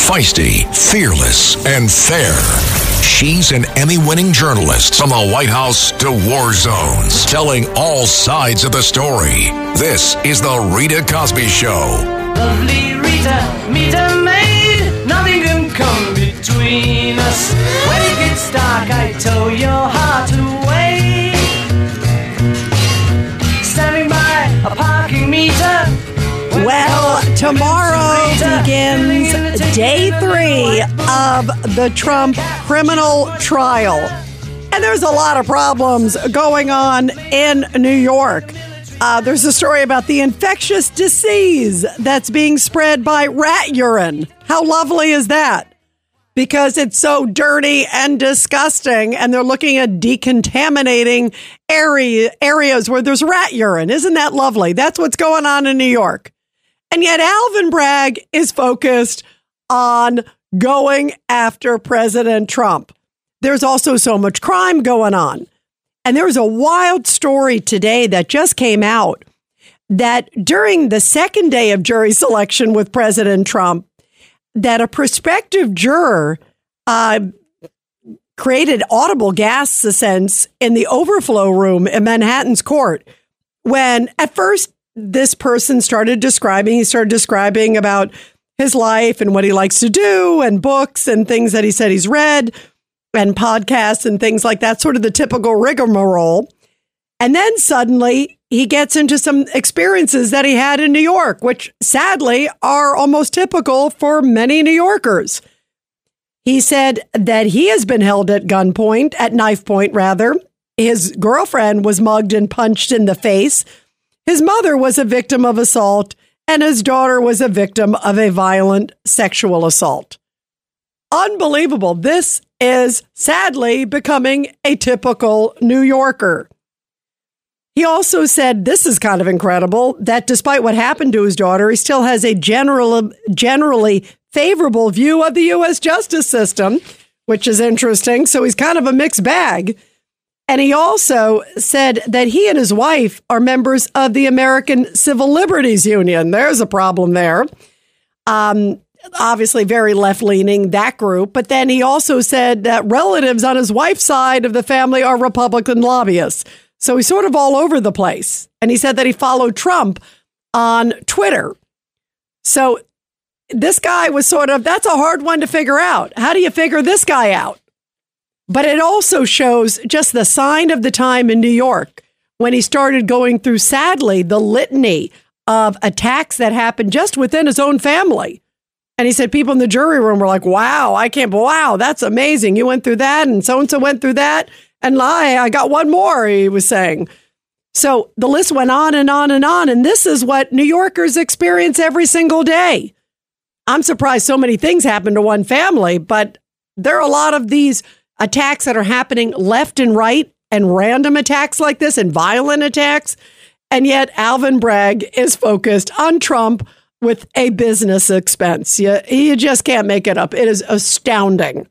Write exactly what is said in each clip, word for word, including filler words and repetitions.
Feisty, fearless, and fair. She's an Emmy-winning journalist from the White House to war zones, telling all sides of the story. This is The Rita Cosby Show. Lovely Rita, meet a maid. Nothing can come between us. When it gets dark, I tow your heart away. Standing by a parking meter. Well, tomorrow begins day three of the Trump criminal trial. And there's a lot of problems going on in New York. Uh, there's a story about the infectious disease that's being spread by rat urine. How lovely is that? Because it's so dirty and disgusting, and they're looking at decontaminating area, areas where there's rat urine. Isn't that lovely? That's what's going on in New York. And yet Alvin Bragg is focused on going after President Trump. There's also so much crime going on. And there was a wild story today that just came out that during the second day of jury selection with President Trump, that a prospective juror uh, created audible gas ascents in the overflow room in Manhattan's court when at first this person started describing, he started describing about his life and what he likes to do and books and things that he said he's read and podcasts and things like that, sort of the typical rigmarole. And then suddenly he gets into some experiences that he had in New York, which sadly are almost typical for many New Yorkers. He said that he has been held at gunpoint, at knife point rather. His girlfriend was mugged and punched in the face. His mother was a victim of assault, and his daughter was a victim of a violent sexual assault. Unbelievable. This is sadly becoming a typical New Yorker. He also said, this is kind of incredible, that despite what happened to his daughter, he still has a general, generally favorable view of the U S justice system, which is interesting. So he's kind of a mixed bag. And he also said that he and his wife are members of the American Civil Liberties Union. There's a problem there. Um, obviously very left-leaning, that group. But then he also said that relatives on his wife's side of the family are Republican lobbyists. So he's sort of all over the place. And he said that he followed Trump on Twitter. So this guy was sort of, that's a hard one to figure out. How do you figure this guy out? But it also shows just the sign of the time in New York when he started going through, sadly, the litany of attacks that happened just within his own family. And he said people in the jury room were like, wow, I can't, wow, that's amazing. You went through that and so-and-so went through that. And I, I got one more, he was saying. So the list went on and on and on. And this is what New Yorkers experience every single day. I'm surprised so many things happen to one family, but there are a lot of these attacks that are happening left and right, and random attacks like this and violent attacks. And yet Alvin Bragg is focused on Trump with a business expense. You, you just can't make it up. It is astounding.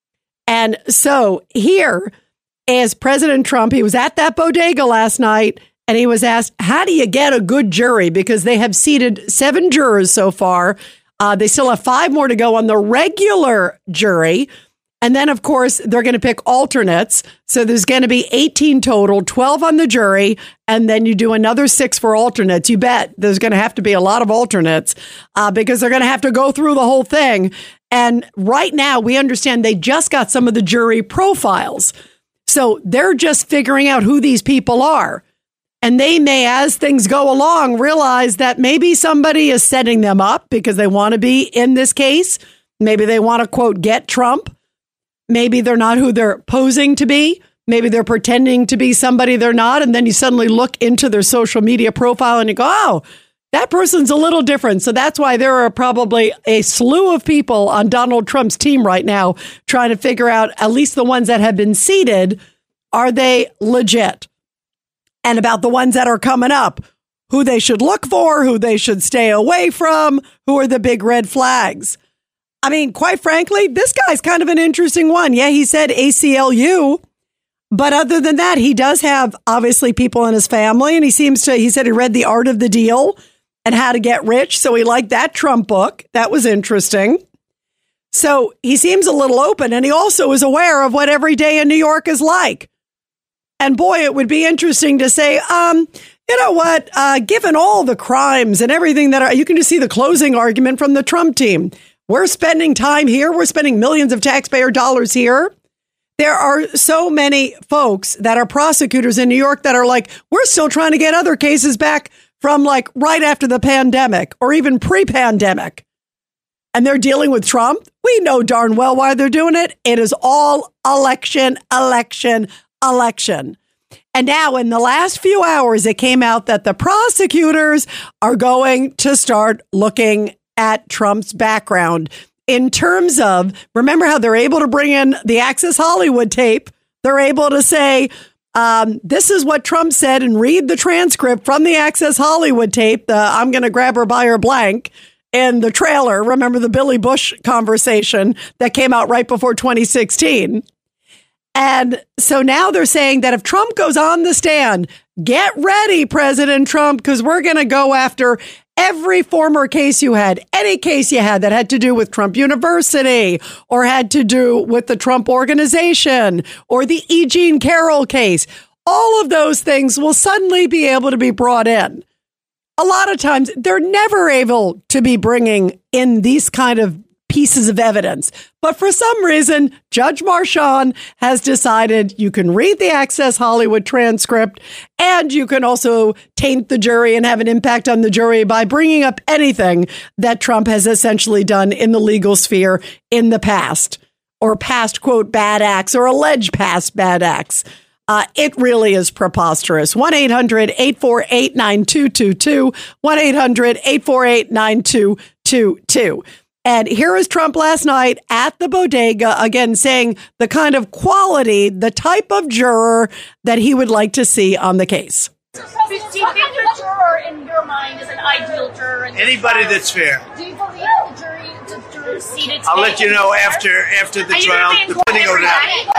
And so here is President Trump. He was at that bodega last night and he was asked, how do you get a good jury? Because they have seated seven jurors so far. Uh, they still have five more to go on the regular jury. And then, of course, they're going to pick alternates. So there's going to be eighteen total, twelve on the jury, and then you do another six for alternates. You bet there's going to have to be a lot of alternates uh, because they're going to have to go through the whole thing. And right now, we understand they just got some of the jury profiles. So they're just figuring out who these people are. And they may, as things go along, realize that maybe somebody is setting them up because they want to be in this case. Maybe they want to, quote, get Trump. Maybe they're not who they're posing to be. Maybe they're pretending to be somebody they're not. And then you suddenly look into their social media profile and you go, oh, that person's a little different. So that's why there are probably a slew of people on Donald Trump's team right now trying to figure out, at least the ones that have been seated, are they legit? And about the ones that are coming up, who they should look for, who they should stay away from, who are the big red flags. I mean, quite frankly, this guy's kind of an interesting one. Yeah, he said A C L U. But other than that, he does have obviously people in his family. And he seems to, he said he read The Art of the Deal and How to Get Rich. So he liked that Trump book. That was interesting. So he seems a little open, and he also is aware of what every day in New York is like. And boy, it would be interesting to say, um, you know what, uh, given all the crimes and everything that are, you can just see the closing argument from the Trump team. We're spending time here. We're spending millions of taxpayer dollars here. There are so many folks that are prosecutors in New York that are like, we're still trying to get other cases back from like right after the pandemic or even pre-pandemic. And they're dealing with Trump. We know darn well why they're doing it. It is all election, election, election. And now in the last few hours, it came out that the prosecutors are going to start looking at Trump's background in terms of, remember how they're able to bring in the Access Hollywood tape. They're able to say, um, this is what Trump said and read the transcript from the Access Hollywood tape. The I'm going to grab her by her blank. In the trailer, remember the Billy Bush conversation that came out right before twenty sixteen. And so now they're saying that if Trump goes on the stand, get ready, President Trump, because we're going to go after every former case you had, any case you had that had to do with Trump University or had to do with the Trump Organization or the E. Jean Carroll case. All of those things will suddenly be able to be brought in. A lot of times they're never able to be bringing in these kind of pieces of evidence. But for some reason, Judge Marchand has decided you can read the Access Hollywood transcript and you can also taint the jury and have an impact on the jury by bringing up anything that Trump has essentially done in the legal sphere in the past or past, quote, bad acts or alleged past bad acts. Uh, it really is preposterous. one eight hundred eight four eight nine two two two. one eight hundred eight four eight nine two two two. And here is Trump last night at the bodega, again, saying the kind of quality, the type of juror that he would like to see on the case. Do you think your juror in your mind is an ideal juror? Anybody that's fair. Do you believe the jury, the jurors seated today? I'll let you know after after the trial, depending on that.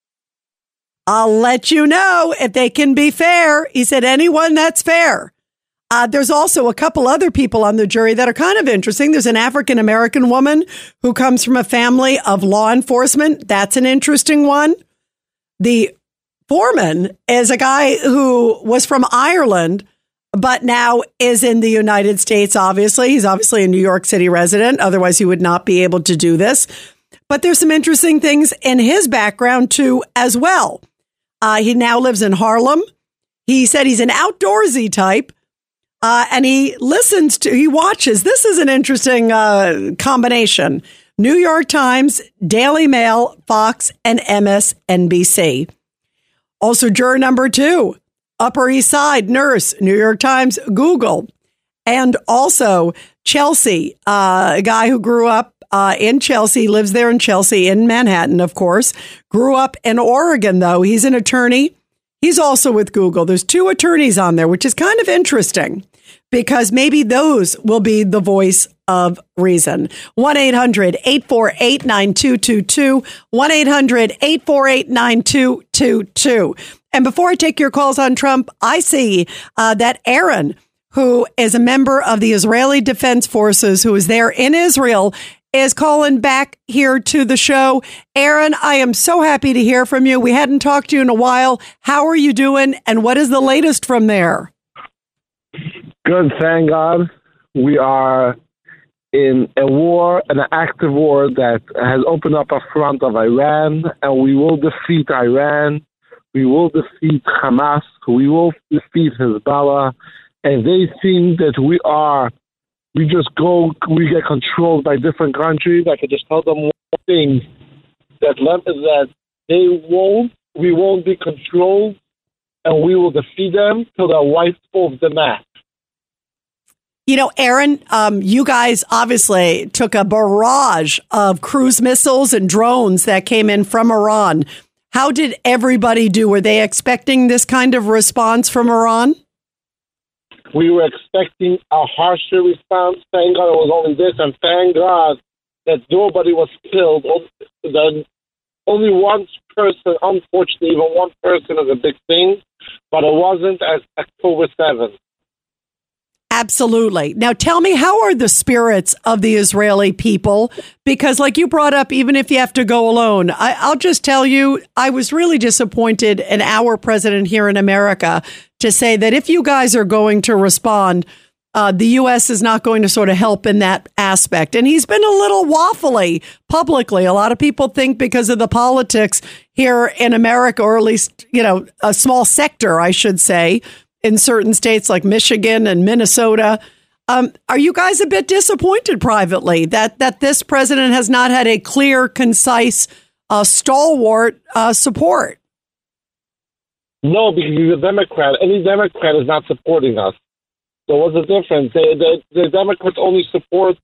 I'll let you know if they can be fair. He said anyone that's fair. Uh, there's also a couple other people on the jury that are kind of interesting. There's an African-American woman who comes from a family of law enforcement. That's an interesting one. The foreman is a guy who was from Ireland, but now is in the United States, obviously. He's obviously a New York City resident. Otherwise, he would not be able to do this. But there's some interesting things in his background, too, as well. Uh, he now lives in Harlem. He said he's an outdoorsy type, uh, and he listens to, he watches. This is an interesting uh, combination. New York Times, Daily Mail, Fox, and M S N B C. Also, juror number two, Upper East Side nurse, New York Times, Google. And also Chelsea, uh, a guy who grew up Uh, in Chelsea, lives there in Chelsea, in Manhattan, of course. Grew up in Oregon, though. He's an attorney. He's also with Google. There's two attorneys on there, which is kind of interesting because maybe those will be the voice of reason. one eight hundred eight four eight nine two two two. one eight hundred eight four eight nine two two two. And before I take your calls on Trump, I see uh, that Aaron, who is a member of the Israeli Defense Forces, who is there in Israel, is calling back here to the show. Aaron, I am so happy to hear from you. We hadn't talked to you in a while. How are you doing? And what is the latest from there? Good, thank God. We are in a war, an active war that has opened up a front of Iran, and we will defeat Iran. We will defeat Hamas. We will defeat Hezbollah. And they think that we are We just go, we get controlled by different countries. I could just tell them one thing, that, that they won't, we won't be controlled, and we will defeat them till they're wiped off the map. You know, Aaron, um, you guys obviously took a barrage of cruise missiles and drones that came in from Iran. How did everybody do? Were they expecting this kind of response from Iran? We were expecting a harsher response. Thank God it was only this, and thank God that nobody was killed. That only one person, unfortunately, even one person is a big thing, but it wasn't as October seventh. Absolutely. Now, tell me, how are the spirits of the Israeli people? Because like you brought up, even if you have to go alone, I, I'll just tell you, I was really disappointed in our president here in America to say that if you guys are going to respond, uh, the U S is not going to sort of help in that aspect. And he's been a little waffly publicly. A lot of people think because of the politics here in America, or at least, you know, a small sector, I should say, in certain states like Michigan and Minnesota. Um, are you guys a bit disappointed privately that that this president has not had a clear, concise, uh, stalwart uh, support? No, because he's a Democrat. Any Democrat is not supporting us. So what's the difference? They, they, the Democrats only support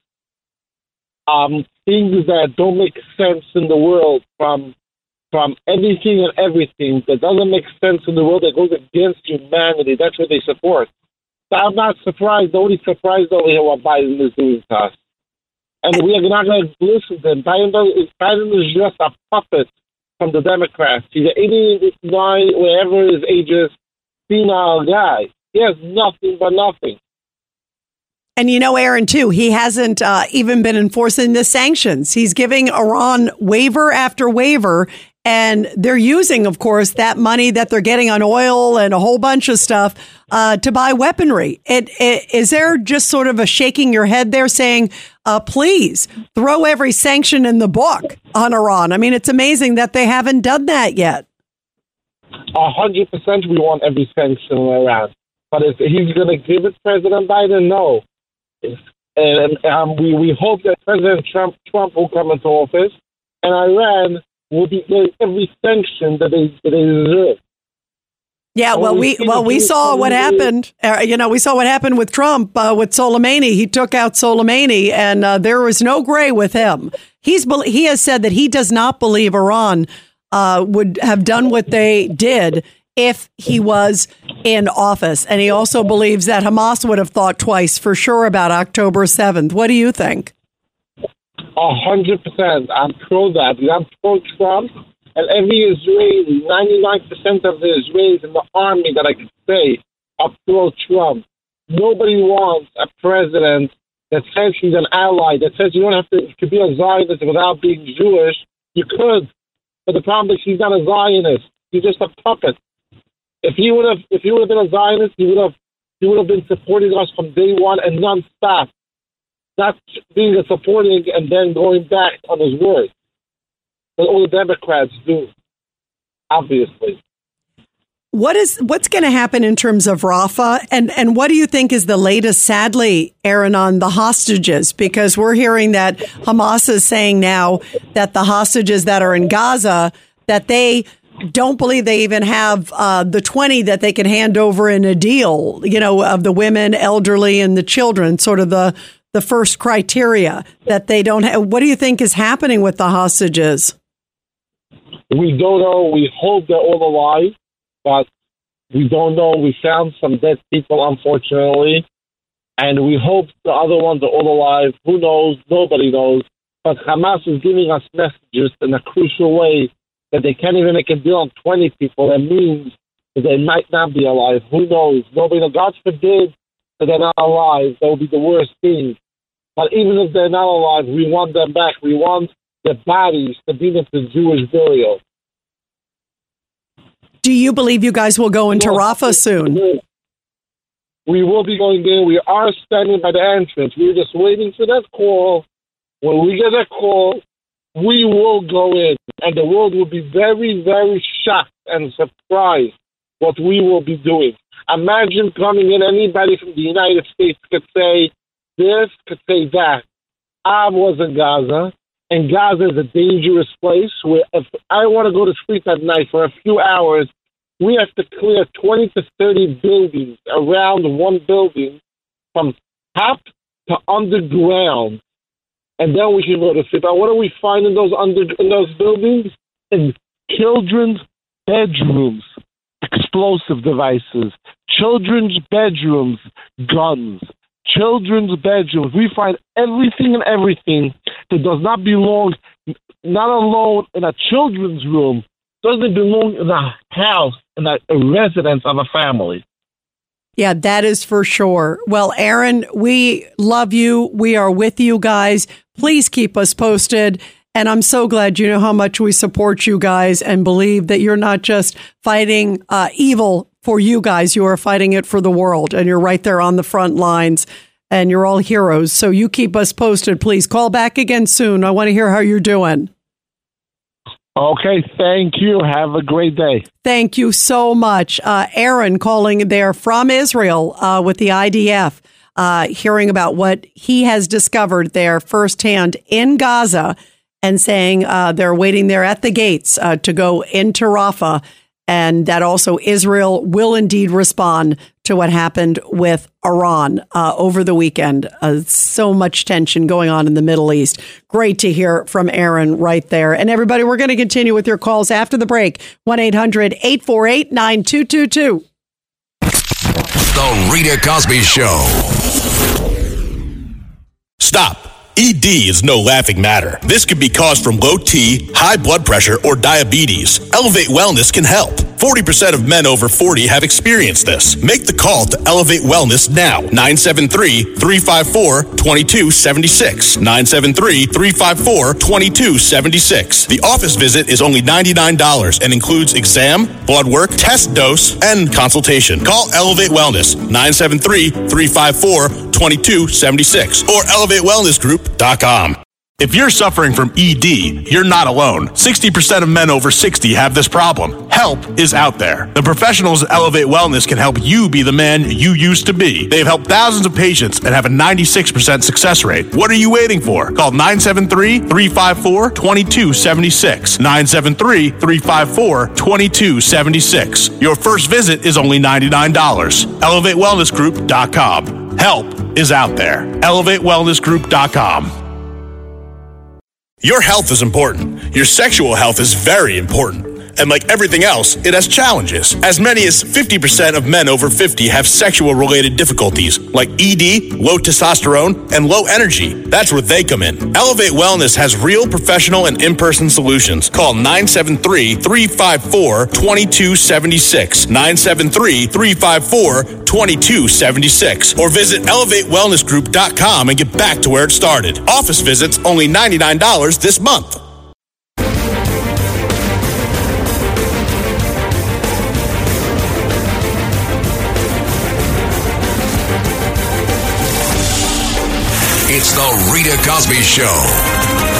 um, things that don't make sense in the world, from from anything and everything that doesn't make sense in the world, that goes against humanity. That's what they support. So I'm not surprised. Nobody's surprised over here what Biden is doing to us. And we are not going to listen to him. Biden, Biden is just a puppet from the Democrats. He's an eighty-nine, whatever his age is, senile guy. He has nothing but nothing. And you know, Aaron, too, he hasn't uh, even been enforcing the sanctions. He's giving Iran waiver after waiver. And they're using, of course, that money that they're getting on oil and a whole bunch of stuff uh, to buy weaponry. It, it, is there just sort of a shaking your head there saying, uh, please throw every sanction in the book on Iran? I mean, it's amazing that they haven't done that yet. A hundred percent we want every sanction on Iran. But if he's going to give it President Biden, no. And um, we, we hope that President Trump, Trump will come into office and Iran will be getting every sanction that they, that they deserve. Yeah, well, we well we saw what happened. Uh, you know, we saw what happened with Trump uh, with Soleimani. He took out Soleimani, and uh, there was no gray with him. He's he has said that he does not believe Iran uh, would have done what they did if he was in office, and he also believes that Hamas would have thought twice for sure about October seventh. What do you think? A hundred percent. I'm pro that. I'm pro Trump, and every Israeli, ninety-nine percent of the Israelis in the army that I could say are pro Trump. Nobody wants a president that says he's an ally, that says you don't have to, to be a Zionist without being Jewish. You could, but the problem is he's not a Zionist. He's just a puppet. If he would have, if he would have been a Zionist, he would have, he would have been supporting us from day one and nonstop. Not being a supporting and then going back on his word. But all the Democrats do, obviously. What is what's going to happen in terms of Rafah, and and what do you think is the latest, sadly, Aaron, on the hostages? Because we're hearing that Hamas is saying now that the hostages that are in Gaza, that they don't believe they even have uh, the twenty that they can hand over in a deal, you know, of the women, elderly, and the children, sort of the the first criteria that they don't have. What do you think is happening with the hostages? We don't know. We hope they're all alive, but we don't know. We found some dead people, unfortunately, and we hope the other ones are all alive. Who knows? Nobody knows. But Hamas is giving us messages in a crucial way that they can't even make a deal on twenty people. That means that they might not be alive. Who knows? Nobody knows. God forbid that they're not alive. That would be the worst thing. But even if they're not alive, we want them back. We want their bodies to be into Jewish burial. Do you believe you guys will go into Rafah soon? We will be going in. We are standing by the entrance. We're just waiting for that call. When we get that call, we will go in. And the world will be very, very shocked and surprised what we will be doing. Imagine coming in, anybody from the United States could say this, could say that. I was in Gaza, and Gaza is a dangerous place where if I want to go to sleep at night for a few hours, we have to clear twenty to thirty buildings around one building from top to underground, and then we can go to sleep. Now, what do we find in those under in those buildings? In children's bedrooms, explosive devices. Children's bedrooms, guns. Children's bedrooms. We find everything and everything that does not belong, not alone in a children's room, doesn't belong in a house, in a, a residence of a family. Yeah, that is for sure. Well, Aaron, we love you. We are with you guys. Please keep us posted. And I'm so glad you know how much we support you guys and believe that you're not just fighting uh, evil for you guys. You are fighting it for the world. And you're right there on the front lines. And you're all heroes. So you keep us posted, please. Call back again soon. I want to hear how you're doing. Okay, thank you. Have a great day. Thank you so much. Uh, Aaron calling there from Israel uh, with the I D F, uh, hearing about what he has discovered there firsthand in Gaza and saying uh, they're waiting there at the gates uh, to go into Rafah, and that also Israel will indeed respond to what happened with Iran uh, over the weekend. Uh, so much tension going on in the Middle East. Great to hear from Aaron right there. And everybody, we're going to continue with your calls after the break. one eight hundred eight four eight nine two two two. The Rita Cosby Show. Stop. E D is no laughing matter. This could be caused from low T, high blood pressure, or diabetes. Elevate Wellness can help. forty percent of men over forty have experienced this. Make the call to Elevate Wellness now. nine seven three, three five four, two two seven six. nine seven three, three five four, two two seven six. The office visit is only ninety-nine dollars and includes exam, blood work, test dose, and consultation. Call Elevate Wellness. nine seven three, three five four, two two seven six or elevate wellness group dot com. If you're suffering from E D, you're not alone. sixty percent of men over sixty have this problem. Help is out there. The professionals at Elevate Wellness can help you be the man you used to be. They've helped thousands of patients and have a ninety-six percent success rate. What are you waiting for? Call nine seven three, three five four, two two seven six. nine seven three, three five four, two two seven six. Your first visit is only ninety-nine dollars. elevate wellness group dot com. Help is out there. elevate wellness group dot com. Your health is important. Your sexual health is very important. And like everything else, it has challenges. As many as fifty percent of men over fifty have sexual-related difficulties, like E D, low testosterone, and low energy. That's where they come in. Elevate Wellness has real professional and in-person solutions. Call nine seven three, three five four, two two seven six, nine seven three, three five four, two two seven six, or visit elevate wellness group dot com and get back to where it started. Office visits only ninety-nine dollars this month. It's the Rita Cosby Show.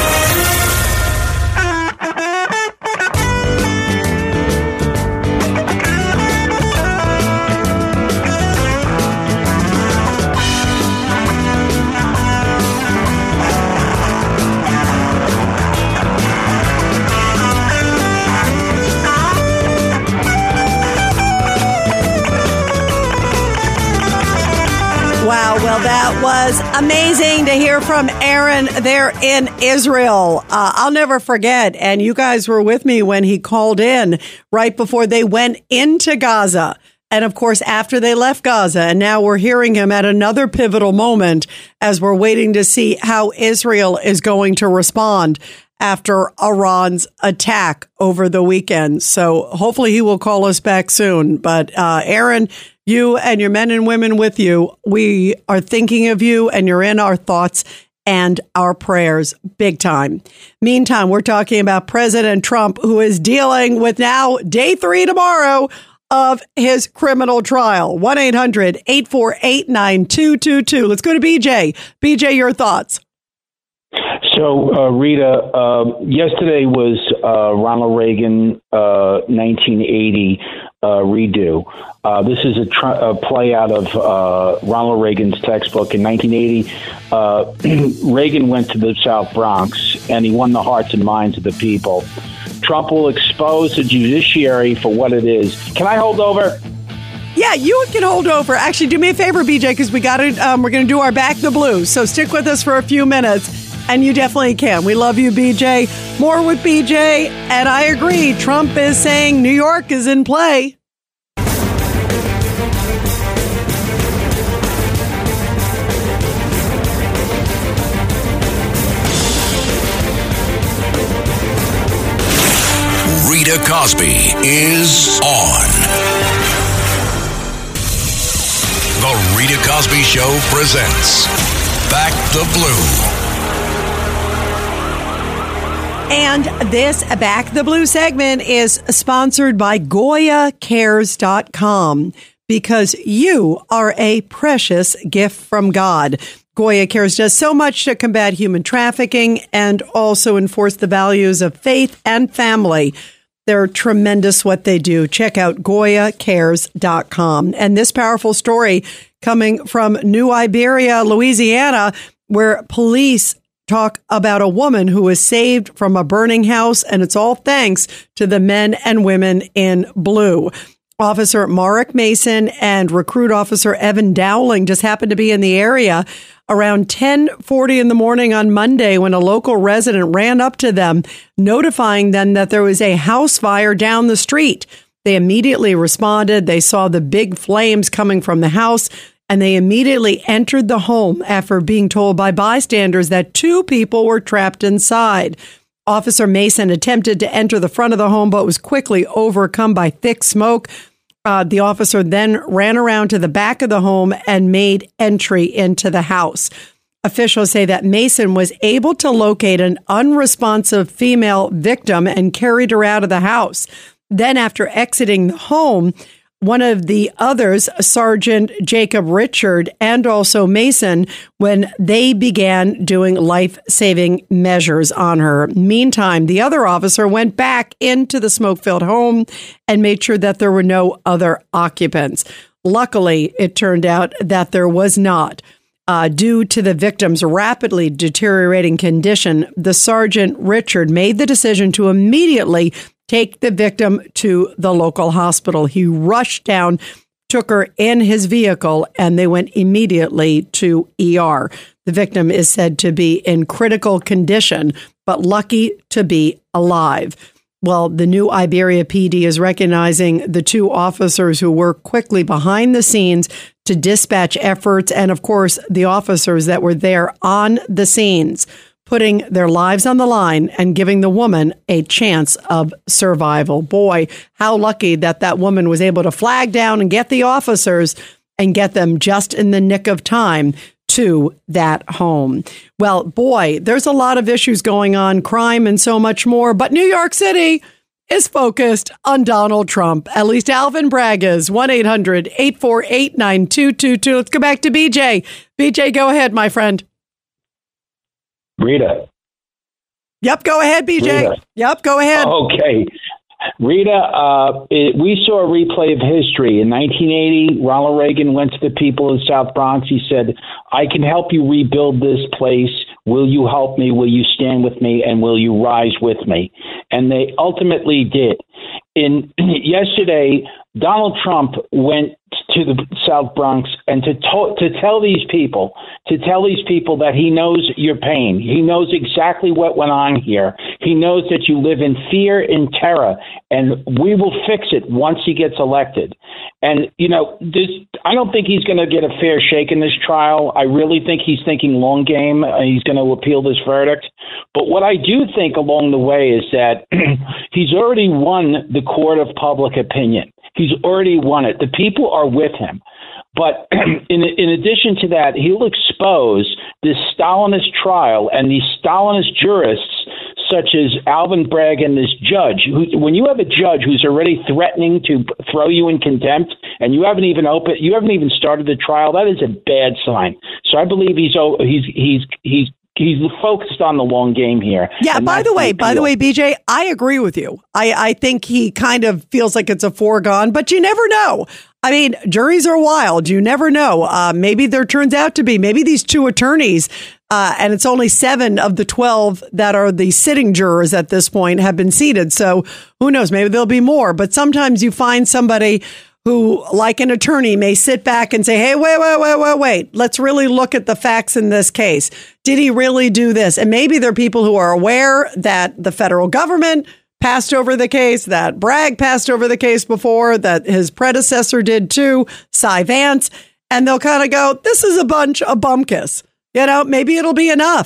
Wow, well, that was amazing to hear from Aaron there in Israel. Uh, I'll never forget, and you guys were with me when he called in right before they went into Gaza. And of course, after they left Gaza, and now we're hearing him at another pivotal moment as we're waiting to see how Israel is going to respond after Iran's attack over the weekend. So hopefully he will call us back soon. But uh, Aaron, you and your men and women with you, we are thinking of you, and you're in our thoughts and our prayers big time. Meantime, we're talking about President Trump, who is dealing with now day three tomorrow of his criminal trial. one eight hundred eight four eight nine two two two. Let's go to B J. B J, your thoughts. So, uh, Rita, uh, yesterday was uh, Ronald Reagan uh, nineteen eighty uh, redo. Uh, this is a, tr- a play out of uh, Ronald Reagan's textbook. In nineteen eighty, uh, Reagan went to the South Bronx, and he won the hearts and minds of the people. Trump will expose the judiciary for what it is. Can I hold over? Yeah, you can hold over. Actually, do me a favor, B J, because we got to. Um, we're going to do our Back the Blues. So stick with us for a few minutes. And you definitely can. We love you, B J. More with B J. And I agree. Trump is saying New York is in play. Rita Cosby is on. Cosby Show presents Back the Blue. And this Back the Blue segment is sponsored by Goya Cares dot com, because you are a precious gift from God. Goya Cares does so much to combat human trafficking and also enforce the values of faith and family. They're tremendous what they do. Check out Goya Cares dot com. And this powerful story coming from New Iberia, Louisiana, where police talk about a woman who was saved from a burning house, and it's all thanks to the men and women in blue. Officer Marek Mason and recruit officer Evan Dowling just happened to be in the area around ten forty in the morning on Monday when a local resident ran up to them, notifying them that there was a house fire down the street. They immediately responded. They saw the big flames coming from the house, and they immediately entered the home after being told by bystanders that two people were trapped inside. Officer Mason attempted to enter the front of the home, but was quickly overcome by thick smoke. Uh, the officer then ran around to the back of the home and made entry into the house. Officials say that Mason was able to locate an unresponsive female victim and carried her out of the house. Then, after exiting the home, one of the others, Sergeant Jacob Richard, and also Mason, when they began doing life-saving measures on her. Meantime, the other officer went back into the smoke-filled home and made sure that there were no other occupants. Luckily, it turned out that there was not. Uh, due to the victim's rapidly deteriorating condition, the Sergeant Richard made the decision to immediately take the victim to the local hospital. He rushed down, took her in his vehicle, and they went immediately to E R. The victim is said to be in critical condition, but lucky to be alive. Well, the New Iberia P D is recognizing the two officers who worked quickly behind the scenes to dispatch efforts, and of course, the officers that were there on the scenes, putting their lives on the line and giving the woman a chance of survival. Boy, how lucky that that woman was able to flag down and get the officers and get them just in the nick of time to that home. Well, boy, there's a lot of issues going on, crime and so much more, but New York City is focused on Donald Trump. At least Alvin Bragg is. one eight hundred eight four eight nine two two two. Let's go back to B J. B J, go ahead, my friend. Rita. Yep, go ahead, B J. Rita. Yep, go ahead. Okay. Rita, uh, it, we saw a replay of history. In nineteen eighty, Ronald Reagan went to the people of South Bronx. He said, I can help you rebuild this place. Will you help me? Will you stand with me? And will you rise with me? And they ultimately did. In yesterday, Donald Trump went to the South Bronx and to to, to tell these people, to tell these people that he knows your pain. He knows exactly what went on here. He knows that you live in fear and terror, and we will fix it once he gets elected. And, you know, this, I don't think he's going to get a fair shake in this trial. I really think he's thinking long game. Uh, he's going to appeal this verdict. But what I do think along the way is that he's already won the court of public opinion. He's already won it. The people are with him. But in in addition to that, he'll expose this Stalinist trial and these Stalinist jurists such as Alvin Bragg and this judge. Who, when you have a judge who's already threatening to throw you in contempt and you haven't even opened, you haven't even started the trial, that is a bad sign. So I believe he's he's he's he's He's focused on the long game here. Yeah, by the way, by the way, B J, I agree with you. I, I think he kind of feels like it's a foregone, but you never know. I mean, juries are wild. You never know. Uh, maybe there turns out to be, maybe these two attorneys, uh, and it's only seven of the twelve that are the sitting jurors at this point have been seated. So who knows? Maybe there'll be more. But sometimes you find somebody who, like an attorney, may sit back and say, hey, wait, wait, wait, wait, wait. Let's really look at the facts in this case. Did he really do this? And maybe there are people who are aware that the federal government passed over the case, that Bragg passed over the case before, that his predecessor did too, Cy Vance, and they'll kind of go, this is a bunch of bumkus. You know, maybe it'll be enough.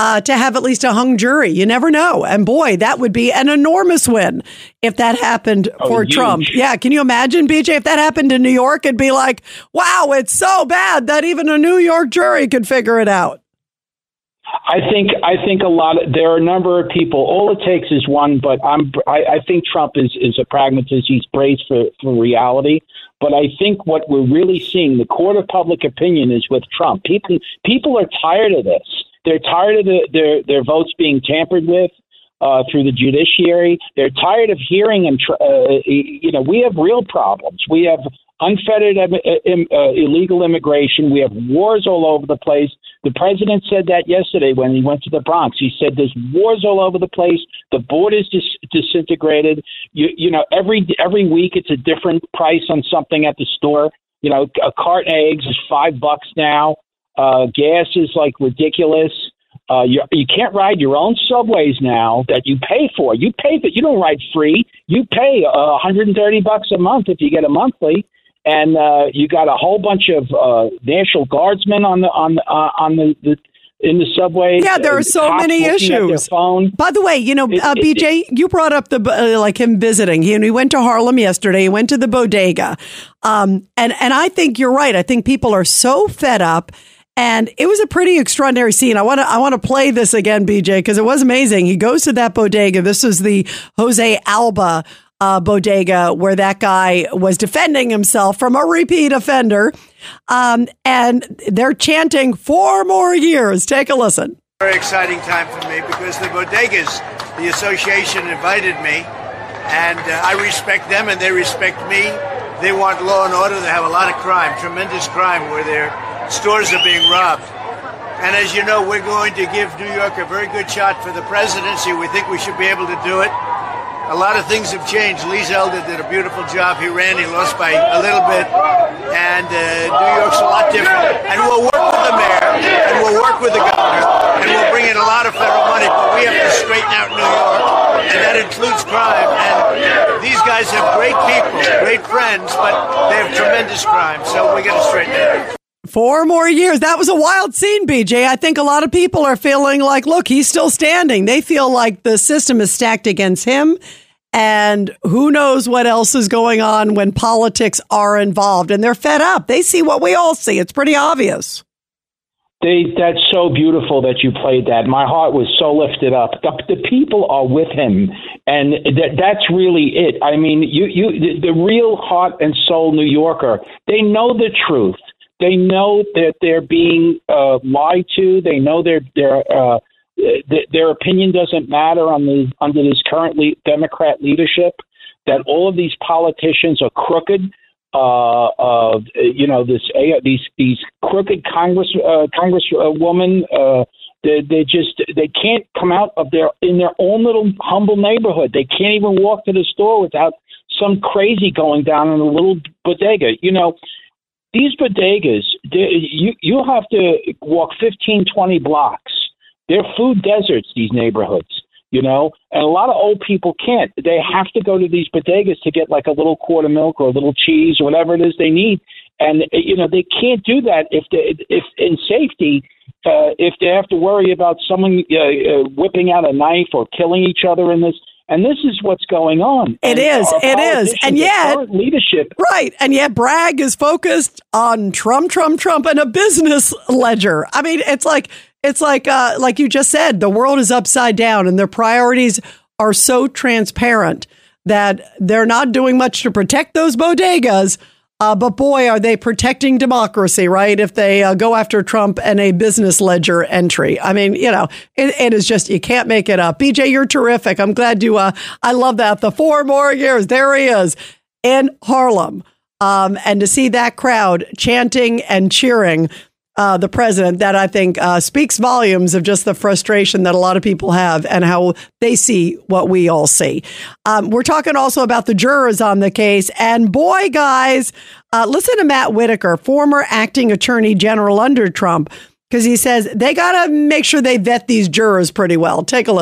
uh, to have at least a hung jury. You never know. And boy, that would be an enormous win if that happened oh, for huge. Trump. Yeah. Can you imagine, B J, if that happened in New York, it'd be like, wow, it's so bad that even a New York jury could figure it out. I think I think a lot of, there are a number of people. All it takes is one, but I'm I, I think Trump is, is a pragmatist. He's braced for, for reality. But I think what we're really seeing, the court of public opinion, is with Trump. People people are tired of this. They're tired of the, their their votes being tampered with uh, through the judiciary. They're tired of hearing and tr- uh, you know we have real problems. We have unfettered uh, uh, illegal immigration. We have wars all over the place. The president said that yesterday when he went to the Bronx. He said there's wars all over the place. The border's dis- disintegrated. You, you know, every every week it's a different price on something at the store. You know, a carton of eggs is five bucks now. Uh, gas is like ridiculous. Uh, you you can't ride your own subways now that you pay for. You pay for. You don't ride free. You pay uh, one hundred thirty bucks a month if you get a monthly. And uh, you got a whole bunch of uh, National Guardsmen on the on the, uh, on the, the in the subway. Yeah, there are so many issues. By the way, you know, it, uh, it, B J, you brought up the uh, like him visiting. He, he went to Harlem yesterday. He went to the bodega, um, and and I think you're right. I think people are so fed up. And it was a pretty extraordinary scene. I want to I want to play this again, B J, because it was amazing. He goes to that bodega. This is the Jose Alba Uh, bodega where that guy was defending himself from a repeat offender. Um, and they're chanting four more years. Take a listen. Very exciting time for me because the bodegas, the association invited me, and uh, I respect them and they respect me. They want law and order. They have a lot of crime, tremendous crime where their stores are being robbed. And as you know, we're going to give New York a very good shot for the presidency. We think we should be able to do it. A lot of things have changed. Lee Zeldin did a beautiful job. He ran, he lost by a little bit. And uh, New York's a lot different. And we'll work with the mayor, and we'll work with the governor, and we'll bring in a lot of federal money. But we have to straighten out New York, and that includes crime. And these guys have great people, great friends, but they have tremendous crime. So we got to straighten it out. Four more years. That was a wild scene, B J. I think a lot of people are feeling like, look, he's still standing. They feel like the system is stacked against him. And who knows what else is going on when politics are involved. And they're fed up. They see what we all see. It's pretty obvious. They, that's so beautiful that you played that. My heart was so lifted up. The, the people are with him. And that, that's really it. I mean, you, you, the, the real heart and soul New Yorker, they know the truth. They know that they're being uh, lied to. They know their their uh, th- their opinion doesn't matter on the under this current le- Democrat leadership. That all of these politicians are crooked. Uh, uh, you know, this uh, these these crooked Congress uh, Congresswoman. Uh, they they just they can't come out of their in their own little humble neighborhood. They can't even walk to the store without some crazy going down in a little bodega. You know. These bodegas, you you have to walk fifteen, twenty blocks. They're food deserts, these neighborhoods, you know, and a lot of old people can't. They have to go to these bodegas to get like a little quart of milk or a little cheese or whatever it is they need. And, you know, they can't do that if they, if in safety, uh, if they have to worry about someone uh, uh, whipping out a knife or killing each other in this. And this is what's going on. It and is. It is. And yet, leadership. Right. And yet Bragg is focused on Trump, Trump, Trump and a business ledger. I mean, it's like it's like uh, like you just said, the world is upside down and their priorities are so transparent that they're not doing much to protect those bodegas. Uh, but boy, are they protecting democracy, right? If they uh, go after Trump and a business ledger entry. I mean, you know, it, it is just, you can't make it up. B J, you're terrific. I'm glad you, uh, I love that. The four more years, there he is in Harlem. Um, and to see that crowd chanting and cheering uh, the president, that I think uh, speaks volumes of just the frustration that a lot of people have and how they see what we all see. Um, we're talking also about the jurors on the case. And boy, guys, uh, listen to Matt Whitaker, former acting attorney general under Trump, because he says they got to make sure they vet these jurors pretty well. Take a listen.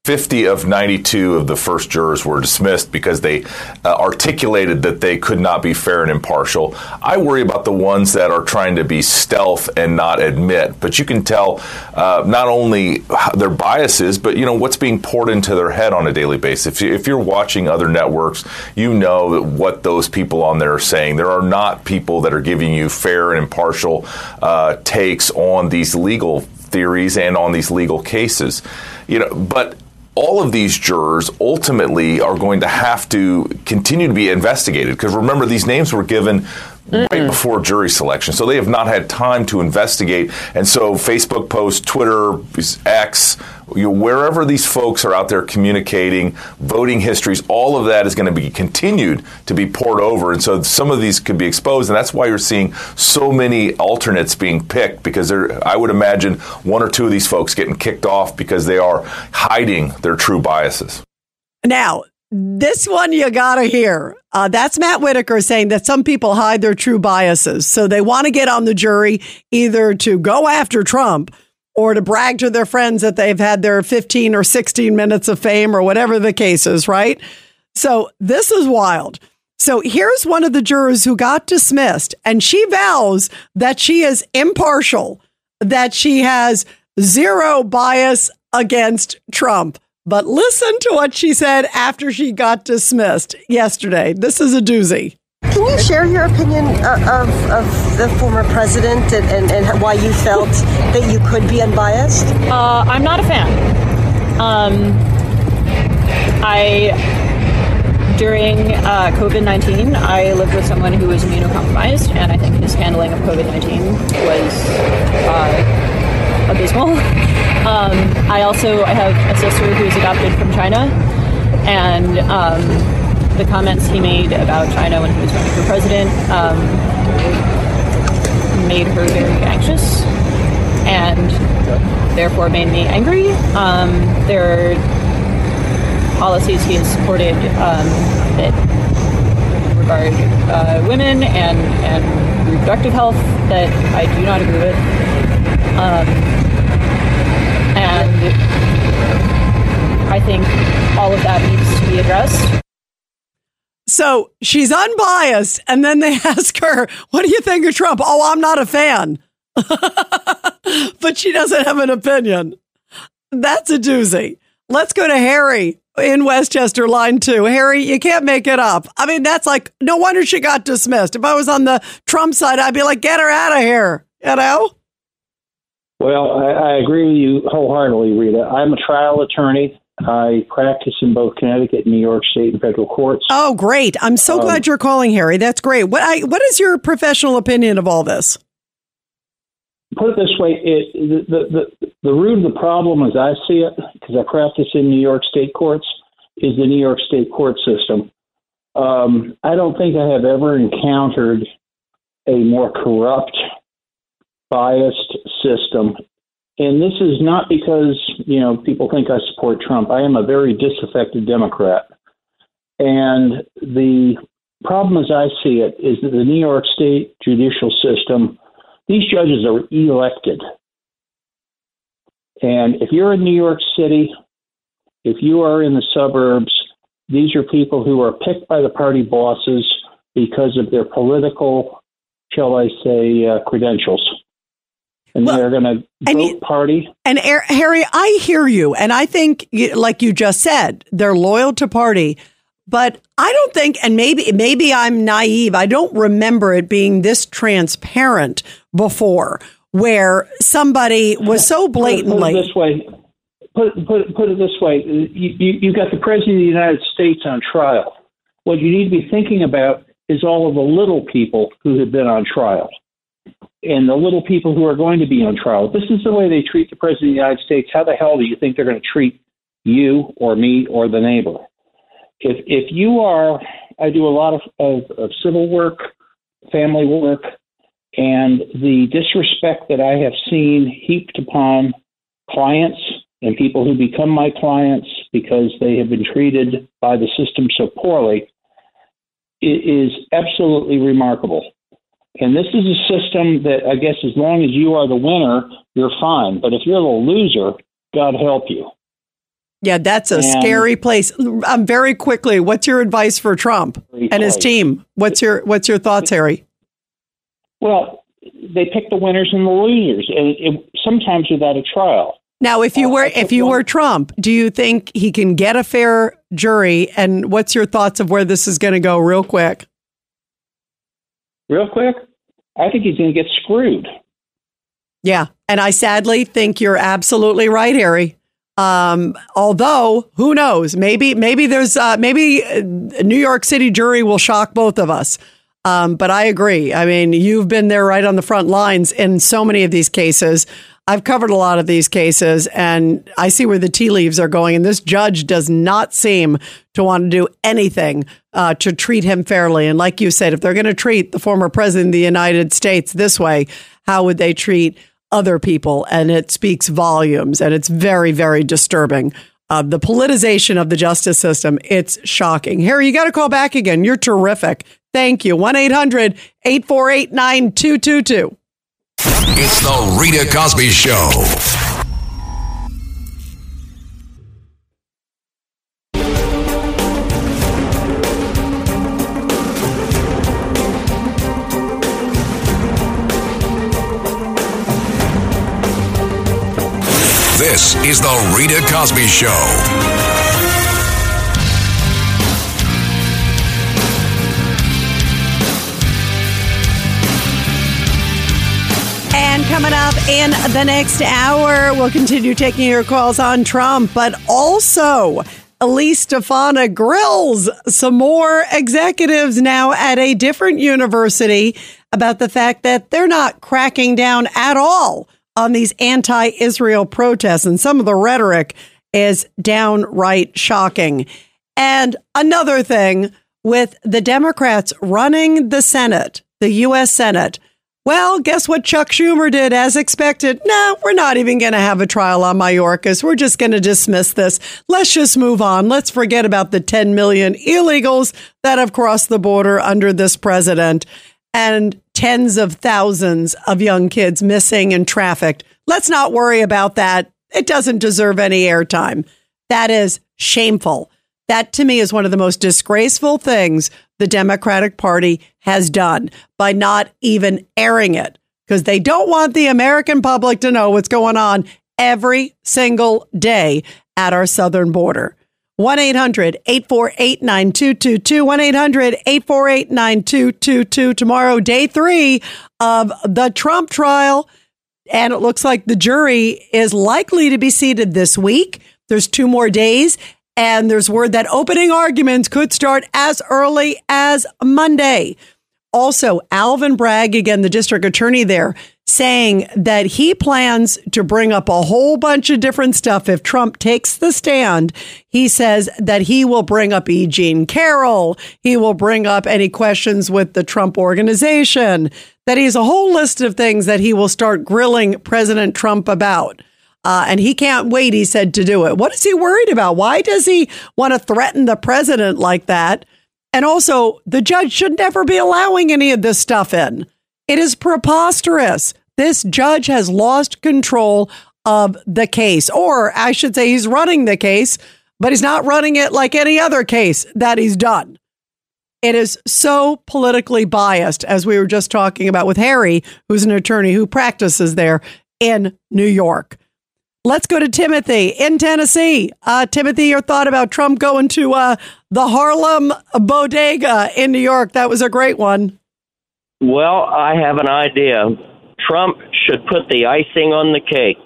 fifty of ninety-two of the first jurors were dismissed because they uh, articulated that they could not be fair and impartial. I worry about the ones that are trying to be stealth and not admit. But you can tell uh, not only their biases, but, you know, what's being poured into their head on a daily basis. If, you, if you're watching other networks, you know that what those people on there are saying. There are not people that are giving you fair and impartial uh, takes on these legal theories and on these legal cases. You know, but all of these jurors ultimately are going to have to continue to be investigated, because remember, these names were given mm-hmm. right before jury selection, so they have not had time to investigate. And so Facebook posts, Twitter, X, you know, wherever these folks are out there communicating, voting histories, all of that is going to be continued to be poured over. And so some of these could be exposed. And that's why you're seeing so many alternates being picked, because I would imagine one or two of these folks getting kicked off because they are hiding their true biases. Now, this one you got to hear. Uh, that's Matt Whitaker saying that some people hide their true biases. So they want to get on the jury either to go after Trump or to brag to their friends that they've had their fifteen or sixteen minutes of fame or whatever the case is, right? So this is wild. So here's one of the jurors who got dismissed, and she vows that she is impartial, that she has zero bias against Trump. But listen to what she said after she got dismissed yesterday. This is a doozy. Can you share your opinion of, of the former president and, and, and why you felt that you could be unbiased? Uh, I'm not a fan. Um, I, during uh, COVID nineteen, I lived with someone who was immunocompromised, and I think his handling of COVID nineteen was uh, abysmal. Um, I also I have a sister who's adopted from China, and um, the comments he made about China when he was running for president um, made her very anxious and therefore made me angry. Um, there are policies he has supported um, that regard uh, women and, and reproductive health that I do not agree with. Um, and I think all of that needs to be addressed. So she's unbiased, and then they ask her, what do you think of Trump? Oh, I'm not a fan. But she doesn't have an opinion. That's a doozy. Let's go to Harry in Westchester, line two. Harry, you can't make it up. I mean, that's like, no wonder she got dismissed. If I was on the Trump side, I'd be like, get her out of here, you know? Well, I, I agree with you wholeheartedly, Rita. I'm a trial attorney. I practice in both Connecticut, New York State, and federal courts. Oh, great. I'm so um, glad you're calling, Harry. That's great. What I, what is your professional opinion of all this? Put it this way, it, the, the, the root of the problem, as I see it, because I practice in New York State courts, is the New York State court system. Um, I don't think I have ever encountered a more corrupt, biased system. And this is not because, you know, people think I support Trump. I am a very disaffected Democrat. And the problem as I see it is that the New York State judicial system, these judges are elected. And if you're in New York City, if you are in the suburbs, these are people who are picked by the party bosses because of their political, shall I say, uh, credentials. And well, they're going to vote you, party. And Harry, I hear you. And I think, like you just said, they're loyal to party. But I don't think, and maybe maybe I'm naive, I don't remember it being this transparent before, where somebody was so blatantly. Put it this way. Put, put, put it this way. You, you, you've got the President of the United States on trial. What you need to be thinking about is all of the little people who have been on trial. And the little people who are going to be on trial. This is the way they treat the President of the United States. How the hell do you think they're going to treat you or me or the neighbor? If if you are, I do a lot of, of, of civil work, family work, and the disrespect that I have seen heaped upon clients and people who become my clients because they have been treated by the system so poorly, it is absolutely remarkable. And this is a system that I guess as long as you are the winner, you're fine. But if you're the loser, God help you. Yeah, that's a And- scary place. Um, very quickly, what's your advice for Trump and his place. team? What's your What's your thoughts, Harry? Well, they pick the winners and the losers, and it, it, sometimes without a trial. Now, if you Uh, were I think if you one- were Trump, do you think he can get a fair jury? And what's your thoughts of where this is going to go, real quick? Real quick, I think he's going to get screwed. Yeah, and I sadly think you're absolutely right, Harry. Um, although, who knows? Maybe maybe there's uh, maybe a New York City jury will shock both of us. Um, but I agree. I mean, you've been there right on the front lines in so many of these cases. I've covered a lot of these cases, and I see where the tea leaves are going. And this judge does not seem to want to do anything uh, to treat him fairly. And like you said, if they're going to treat the former president of the United States this way, how would they treat other people? And it speaks volumes, and it's very, very disturbing. Uh, the politicization of the justice system, it's shocking. Harry, you got to call back again. You're terrific. Thank you. one eight hundred eight four eight nine two two two. It's the Rita Cosby Show. This is the Rita Cosby Show. And coming up in the next hour, we'll continue taking your calls on Trump, but also Elise Stefanik grills some more executives now at a different university about the fact that they're not cracking down at all on these anti-Israel protests. And some of the rhetoric is downright shocking. And another thing with the Democrats running the Senate, the U S Senate. Well, guess what Chuck Schumer did as expected? No, we're not even going to have a trial on Mayorkas. We're just going to dismiss this. Let's just move on. Let's forget about the ten million illegals that have crossed the border under this president and tens of thousands of young kids missing and trafficked. Let's not worry about that. It doesn't deserve any airtime. That is shameful. That, to me, is one of the most disgraceful things the Democratic Party has done by not even airing it, because they don't want the American public to know what's going on every single day at our southern border. one eight hundred eight four eight nine two two two, one eight hundred eight four eight nine two two two. Tomorrow, day three of the Trump trial. And it looks like the jury is likely to be seated this week. There's two more days. And there's word that opening arguments could start as early as Monday. Also, Alvin Bragg, again, the district attorney there, saying that he plans to bring up a whole bunch of different stuff if Trump takes the stand. He says that he will bring up E. Jean Carroll. He will bring up any questions with the Trump organization, that he has a whole list of things that he will start grilling President Trump about. Uh, and he can't wait, he said, to do it. What is he worried about? Why does he want to threaten the president like that? And also, the judge should never be allowing any of this stuff in. It is preposterous. This judge has lost control of the case. Or I should say he's running the case, but he's not running it like any other case that he's done. It is so politically biased, as we were just talking about with Harry, who's an attorney who practices there in New York. Let's go to Timothy in Tennessee. Uh, Timothy, your thought about Trump going to uh, the Harlem Bodega in New York. That was a great one. Well, I have an idea. Trump should put the icing on the cake.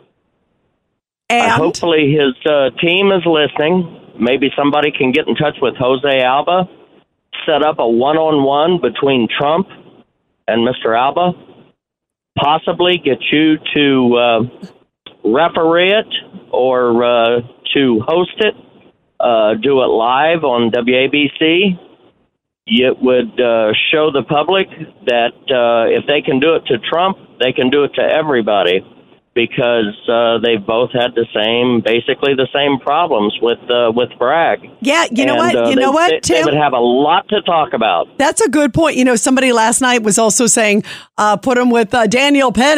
And uh, hopefully his uh, team is listening. Maybe somebody can get in touch with Jose Alba, set up a one-on-one between Trump and Mister Alba, possibly get you to uh, referee it or uh, to host it, uh, do it live on W A B C. It would uh, show the public that uh, if they can do it to Trump, they can do it to everybody, because uh, they've both had the same, basically the same problems with uh, with Bragg. Yeah, you know and, what? Uh, you they, know what, they, Tim? They would have a lot to talk about. That's a good point. You know, somebody last night was also saying, uh, put him with uh, Daniel Penny.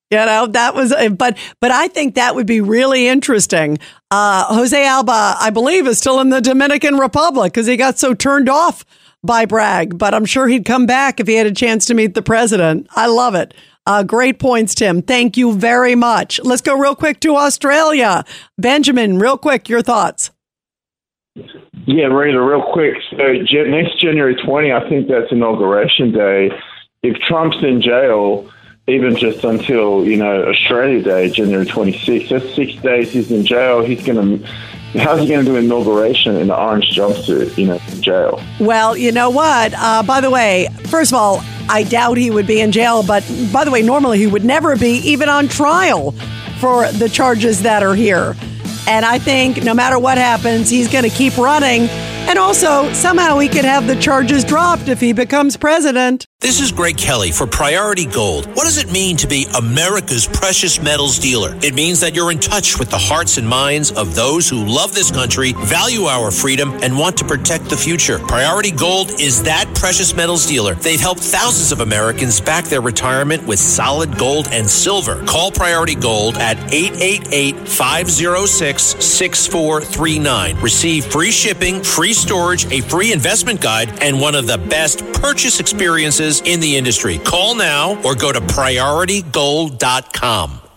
You know, that was, but but I think that would be really interesting. Uh, Jose Alba, I believe, is still in the Dominican Republic because he got so turned off by Bragg, but I'm sure he'd come back if he had a chance to meet the president. I love it. Uh, great points, Tim. Thank you very much. Let's go real quick to Australia. Benjamin, real quick, your thoughts. Yeah, Rita, real quick. So next January twentieth, I think that's Inauguration Day. If Trump's in jail, even just until, you know, Australia Day, January twenty-sixth, that's six days he's in jail. He's going to, how's he going to do inauguration in the orange jumpsuit, you know, in jail? Well, you know what? Uh, by the way, first of all, I doubt he would be in jail. But by the way, normally he would never be even on trial for the charges that are here. And I think no matter what happens, he's going to keep running. And also, somehow he could have the charges dropped if he becomes president. This is Greg Kelly for Priority Gold. What does it mean to be America's precious metals dealer? It means that you're in touch with the hearts and minds of those who love this country, value our freedom, and want to protect the future. Priority Gold is that precious metals dealer. They've helped thousands of Americans back their retirement with solid gold and silver. Call Priority Gold at eight eight eight, five oh six, six four three nine. Receive free shipping, free storage, a free investment guide, and one of the best purchase experiences in the industry. Call now or go to priority gold dot com.